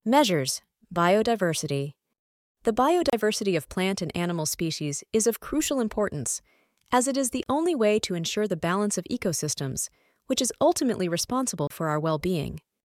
Measures biodiversity. The biodiversity of plant and animal species is of crucial importance, as it is the only way to ensure the balance of ecosystems, which is ultimately responsible for our well-being.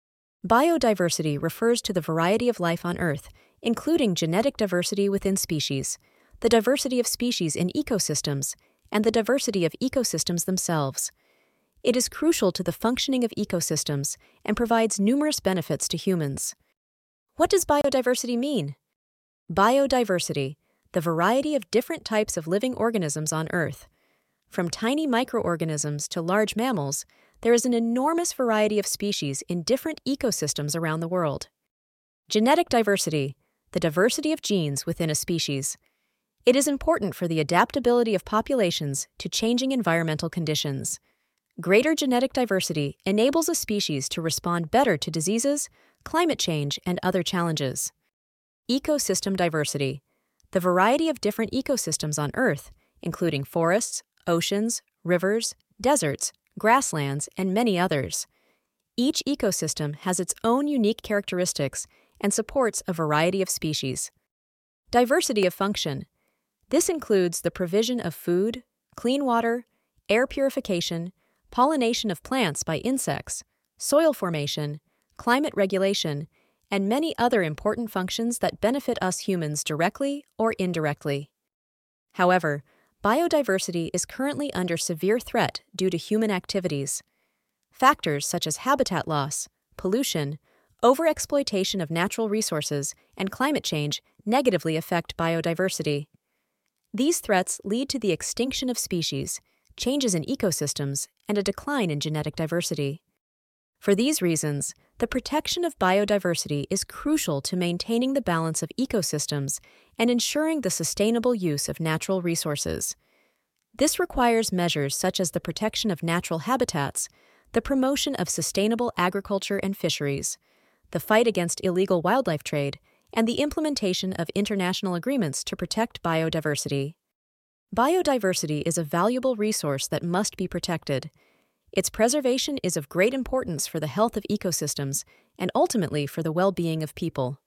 Biodiversity refers to the variety of life on Earth, including genetic diversity within species, the diversity of species in ecosystems, and the diversity of ecosystems themselves. It is crucial to the functioning of ecosystems and provides numerous benefits to humans. What does biodiversity mean? Biodiversity, the variety of different types of living organisms on Earth. From tiny microorganisms to large mammals, there is an enormous variety of species in different ecosystems around the world. Genetic diversity, the diversity of genes within a species. It is important for the adaptability of populations to changing environmental conditions. Greater genetic diversity enables a species to respond better to diseases, climate change, and other challenges. Ecosystem diversity, the variety of different ecosystems on Earth, including forests, oceans, rivers, deserts, grasslands, and many others. Each ecosystem has its own unique characteristics and supports a variety of species. Diversity of function. This includes the provision of food, clean water, air purification, pollination of plants by insects, soil formation, climate regulation, and many other important functions that benefit us humans directly or indirectly. However, biodiversity is currently under severe threat due to human activities. Factors such as habitat loss, pollution, overexploitation of natural resources, and climate change negatively affect biodiversity. These threats lead to the extinction of species, changes in ecosystems, and a decline in genetic diversity. For these reasons, the protection of biodiversity is crucial to maintaining the balance of ecosystems and ensuring the sustainable use of natural resources. This requires measures such as the protection of natural habitats, the promotion of sustainable agriculture and fisheries, the fight against illegal wildlife trade, and the implementation of international agreements to protect biodiversity. Biodiversity is a valuable resource that must be protected. Its preservation is of great importance for the health of ecosystems and ultimately for the well-being of people.